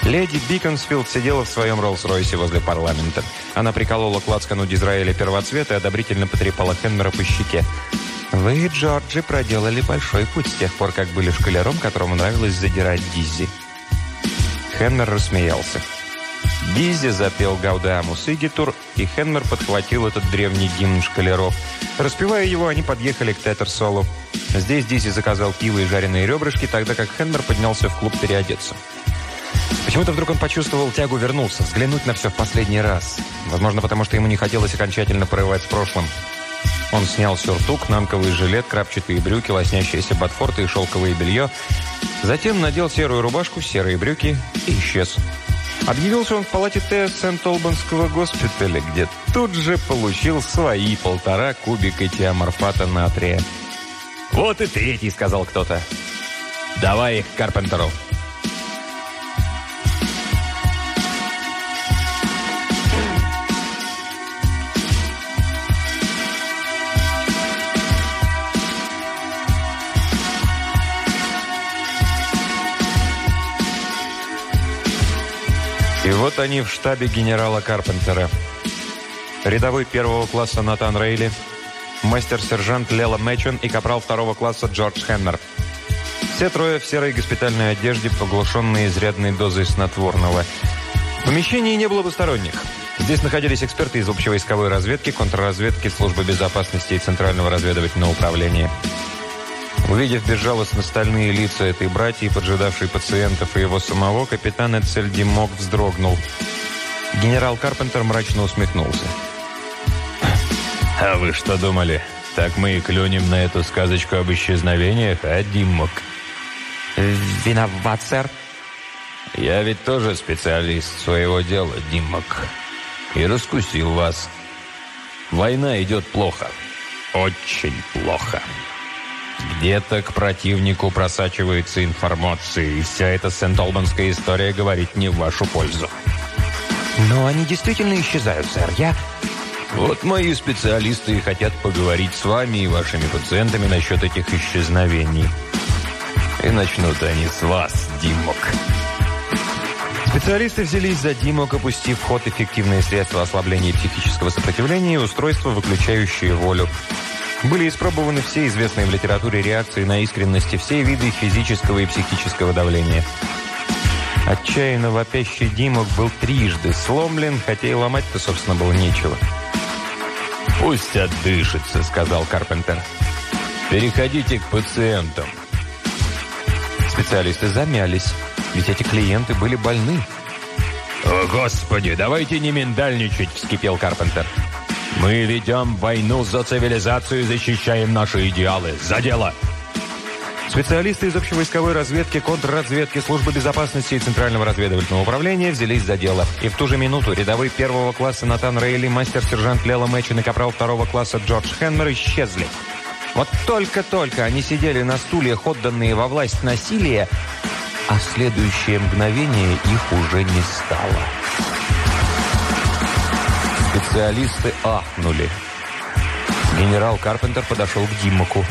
Леди Биконсфилд сидела в своем Роллс-Ройсе возле парламента. Она приколола к лацкану Дизраэля первоцвета и одобрительно потрепала Хенмера по щеке. «Вы, Джорджи, проделали большой путь с тех пор, как были школяром, которому нравилось задирать Диззи». Хенмер рассмеялся. Диззи запел «Гаудеамус Игитур», и Хенмер подхватил этот древний гимн школяров. Распевая его, они подъехали к Тетерсолу. Здесь Диззи заказал пиво и жареные ребрышки, тогда как Хенмер поднялся в клуб переодеться. Почему-то вдруг он почувствовал тягу вернуться, взглянуть на все в последний раз. Возможно, потому что ему не хотелось окончательно порывать с прошлым. Он снял сюртук, нанковый жилет, крапчатые брюки, лоснящиеся ботфорты и шелковое белье. Затем надел серую рубашку, серые брюки и исчез. Объявился он в палате Т. Сент-Олбанского госпиталя, где тут же получил свои 1,5 кубика тиаморфата натрия. «Вот и третий», — сказал кто-то. «Давай их к Карпентеру». И вот они в штабе генерала Карпентера. Рядовой 1-го класса Натан Рейли, мастер-сержант Лела Мэчен и капрал 2-го класса Джордж Хенмер. Все трое в серой госпитальной одежде, поглушенные изрядной дозой снотворного. В помещении не было посторонних. Здесь находились эксперты из общевойсковой разведки, контрразведки, службы безопасности и Центрального разведывательного управления. Увидев безжалостно стальные лица этой братьи, поджидавшей пациентов и его самого, капитан Эцель Димок вздрогнул. Генерал Карпентер мрачно усмехнулся. «А вы что думали? Так мы и клюнем на эту сказочку об исчезновениях, а, Димок?» «Виноват, сэр». «Я ведь тоже специалист своего дела, Димок. И раскусил вас. Война идет плохо. Очень плохо. Где-то к противнику просачивается информация, и вся эта Сент-Олбанская история говорит не в вашу пользу». «Но они действительно исчезают, сэр. Вот мои специалисты и хотят поговорить с вами и вашими пациентами насчет этих исчезновений. И начнут они с вас, Димок». Специалисты взялись за Димок, опустив в ход эффективные средства ослабления психического сопротивления и устройства, выключающие волю. Были испробованы все известные в литературе реакции на искренность и все виды физического и психического давления. Отчаянно вопящий Димок был трижды сломлен, хотя и ломать-то, собственно, было нечего. «Пусть отдышится», — сказал Карпентер. «Переходите к пациентам». Специалисты замялись, ведь эти клиенты были больны. «О, Господи, давайте не миндальничать», — вскипел Карпентер. «Мы ведем войну за цивилизацию и защищаем наши идеалы. За дело!» Специалисты из общевойсковой разведки, контрразведки, службы безопасности и Центрального разведывательного управления взялись за дело. И в ту же минуту рядовой 1-го класса Натан Рейли, мастер-сержант Лела Мэчен и капрал 2-го класса Джордж Хенмер исчезли. Вот только-только они сидели на стульях, отданные во власть насилия, а в следующее мгновение их уже не стало. Специалисты ахнули. Генерал Карпентер подошел к Димоку.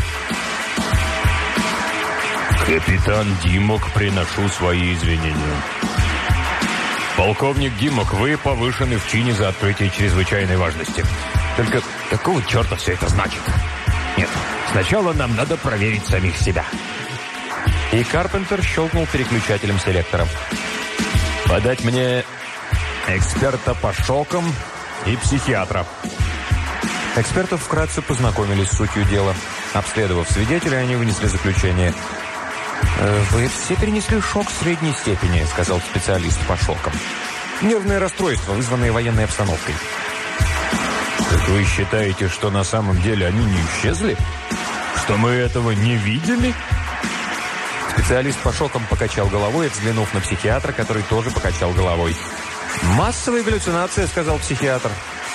«Капитан Димок, приношу свои извинения. Полковник Димок, вы повышены в чине за открытие чрезвычайной важности. Только какого черта все это значит? Нет, сначала нам надо проверить самих себя». И Карпентер щелкнул переключателем селектора. «Подать мне эксперта по шокам и психиатра». Экспертов вкратце познакомились с сутью дела. Обследовав свидетелей, они вынесли заключение. «Вы все перенесли шок средней степени», — сказал специалист по шокам. «Нервное расстройство, вызванное военной обстановкой». «Так вы считаете, что на самом деле они не исчезли? Что мы этого не видели?» Специалист по шокам покачал головой, взглянув на психиатра, который тоже покачал головой. «Массовая галлюцинация», — сказал психиатр.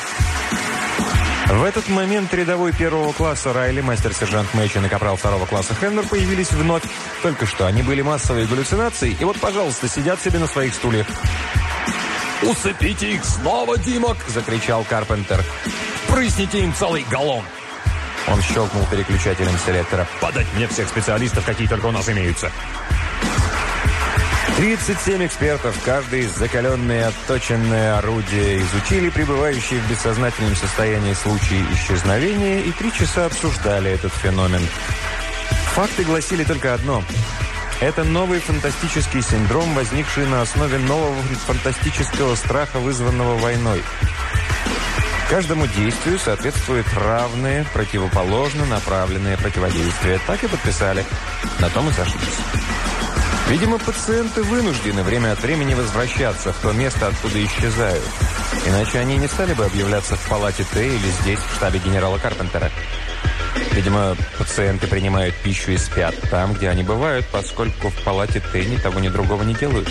В этот момент рядовой 1-го класса Райли, мастер-сержант Мэйчен и капрал 2-го класса Хенмер появились вновь. Только что они были массовые галлюцинации, и вот, пожалуйста, сидят себе на своих стульях. «Усыпите их снова, Димок!» – закричал Карпентер. «Прысните им целый галлон!» Он щелкнул переключателем селектора. «Подать мне всех специалистов, какие только у нас имеются!» 37 экспертов, каждый закаленное и отточенное орудие, изучили пребывающие в бессознательном состоянии случаи исчезновения и 3 часа обсуждали этот феномен. Факты гласили только одно. Это новый фантастический синдром, возникший на основе нового фантастического страха, вызванного войной. Каждому действию соответствует равное, противоположно направленное противодействие. Так и подписали. На том и сошлись. Видимо, пациенты вынуждены время от времени возвращаться в то место, откуда исчезают. Иначе они не стали бы объявляться в палате Т или здесь, в штабе генерала Карпентера. Видимо, пациенты принимают пищу и спят там, где они бывают, поскольку в палате Т ни того, ни другого не делают.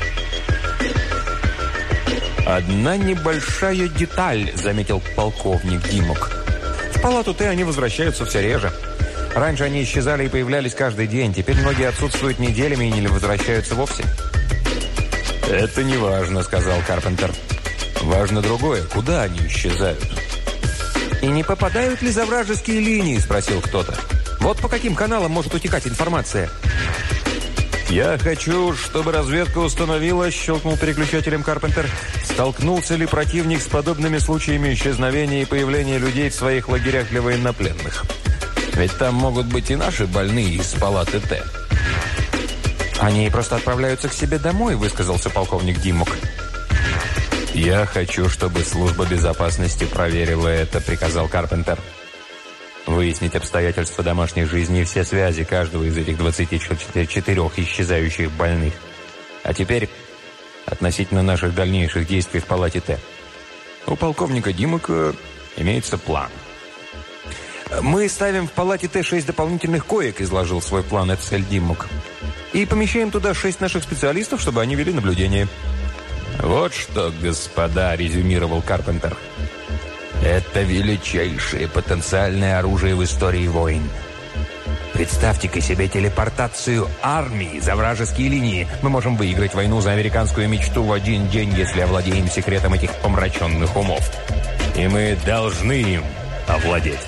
«Одна небольшая деталь», — заметил полковник Димок. «В палату Т они возвращаются все реже. Раньше они исчезали и появлялись каждый день. Теперь многие отсутствуют неделями и не возвращаются вовсе». «Это не важно», — сказал Карпентер. «Важно другое. Куда они исчезают?» «И не попадают ли за вражеские линии?» — спросил кто-то. «Вот по каким каналам может утекать информация?» «Я хочу, чтобы разведка установила», — щелкнул переключателем Карпентер, «столкнулся ли противник с подобными случаями исчезновения и появления людей в своих лагерях для военнопленных. Ведь там могут быть и наши больные из палаты Т». «Они просто отправляются к себе домой», — высказался полковник Димок. «Я хочу, чтобы служба безопасности проверила это», — приказал Карпентер. «Выяснить обстоятельства домашней жизни и все связи каждого из этих 24 исчезающих больных. А теперь относительно наших дальнейших действий в палате Т. У полковника Димока имеется план». «Мы ставим в палате Т 6 дополнительных коек», — изложил свой план Эцель Димок. «И помещаем туда 6 наших специалистов, чтобы они вели наблюдение». «Вот что, господа», — резюмировал Карпентер. «Это величайшее потенциальное оружие в истории войн. Представьте-ка себе телепортацию армии за вражеские линии. Мы можем выиграть войну за американскую мечту в один день, если овладеем секретом этих помраченных умов. И мы должны им овладеть».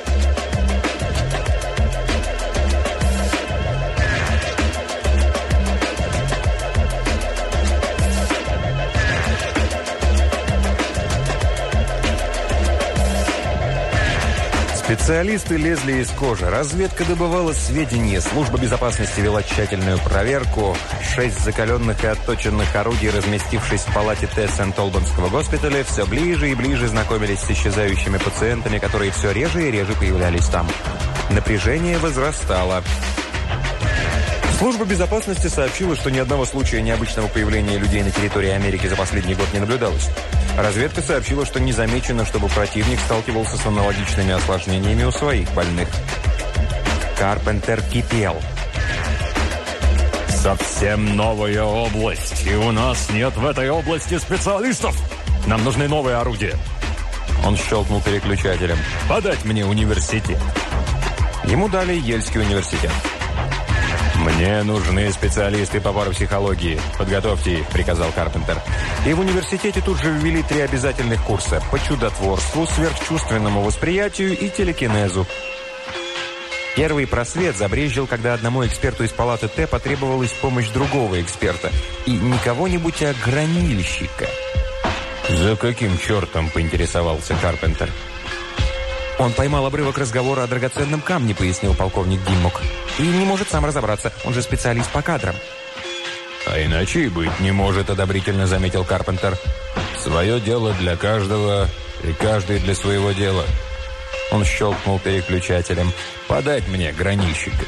Специалисты лезли из кожи. Разведка добывала сведения. Служба безопасности вела тщательную проверку. 6 закаленных и отточенных орудий, разместившись в палате Т Сент-Олбанского госпиталя, все ближе и ближе знакомились с исчезающими пациентами, которые все реже и реже появлялись там. Напряжение возрастало. Служба безопасности сообщила, что ни одного случая необычного появления людей на территории Америки за последний год не наблюдалось. Разведка сообщила, что не замечено, чтобы противник сталкивался с аналогичными осложнениями у своих больных. Карпентер кипел. «Совсем новая область, и у нас нет в этой области специалистов. Нам нужны новые орудия». Он щелкнул переключателем. «Подать мне университет». Ему дали Ельский университет. «Мне нужны специалисты по парапсихологии. Подготовьте их», — приказал Карпентер. И в университете тут же ввели 3 обязательных курса по чудотворству, сверхчувственному восприятию и телекинезу. Первый просвет забрезжил, когда одному эксперту из палаты Т потребовалась помощь другого эксперта. И не кого-нибудь, а гранильщика. «За каким чертом?» — поинтересовался Карпентер. «Он поймал обрывок разговора о драгоценном камне», — пояснил полковник Димок. «И не может сам разобраться. Он же специалист по кадрам». «А иначе и быть не может», — одобрительно заметил Карпентер. «Свое дело для каждого, и каждый для своего дела». Он щелкнул переключателем. «Подать мне гранильщика».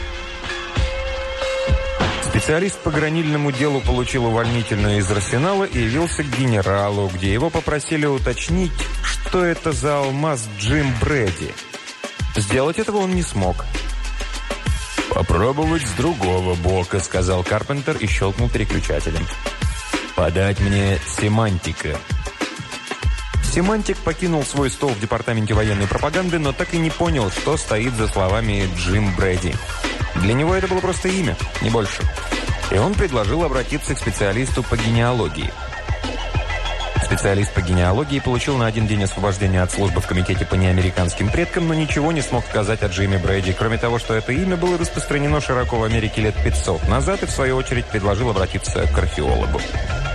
Специалист по гранильному делу получил увольнительную из арсенала и явился к генералу, где его попросили уточнить, что это за алмаз Джим Брэди. Сделать этого он не смог. «Попробовать с другого бока», — сказал Карпентер и щелкнул переключателем. «Подать мне семантика». Семантик покинул свой стол в департаменте военной пропаганды, но так и не понял, что стоит за словами «Джим Брэди». Для него это было просто имя, не больше. И он предложил обратиться к специалисту по генеалогии. Специалист по генеалогии получил на 1 день освобождения от службы в комитете по неамериканским предкам, но ничего не смог сказать о Джимми Брэди, кроме того, что это имя было распространено широко в Америке лет 500 назад и, в свою очередь, предложил обратиться к археологу.